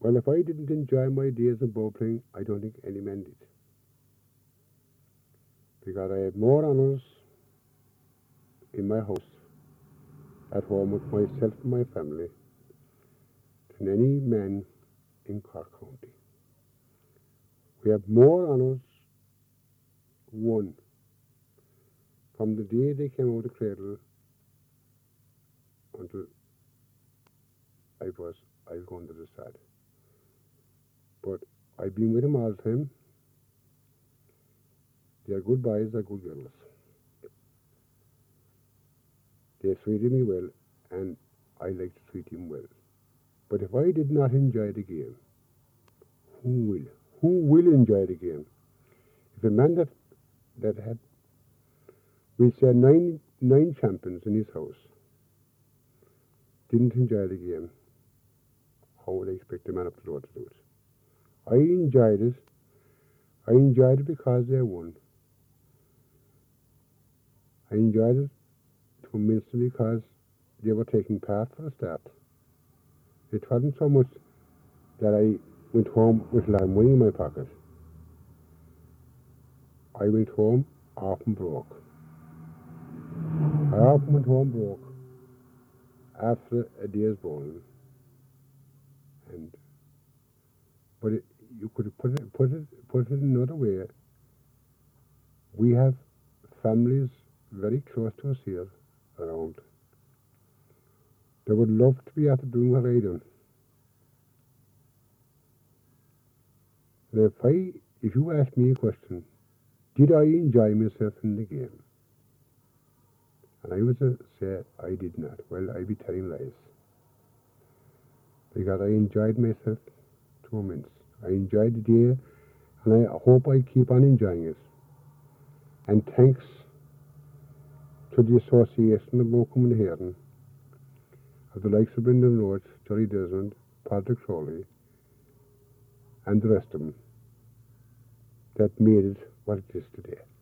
Well, if I didn't enjoy my days in bowling, I don't think any man did. Because I had more honours in my house at home with myself and my family than any man in Cork County. We have more honours won from the day they came out of the cradle until I was going to the side. But I've been with them all the time. They're good boys, they're good girls. They treated me well, and I like to treat them well. But if I did not enjoy the game, who will? Who will enjoy the game? If a man that had, we say, nine champions in his house didn't enjoy the game, how would I expect the man up the road to do it? I enjoyed it. I enjoyed it because they won. I enjoyed it immensely because they were taking part for a start. It wasn't so much that I went home with a lot of money in my pocket. I went home often broke. I often went home broke after a day's bowling. But you could put it another way. We have families very close to us here around. They would love to be after doing what I done. And if you ask me a question, did I enjoy myself in the game? And I would say I did not. Well, I'd be telling lies. Because I enjoyed myself to immense. I enjoyed the day, and I hope I keep on enjoying it. And thanks to the Association of Morecambe and Hearn, of the likes of Brendan Roach, Jerry Desmond, Patrick Crowley, and the rest of them, that made it what it is today.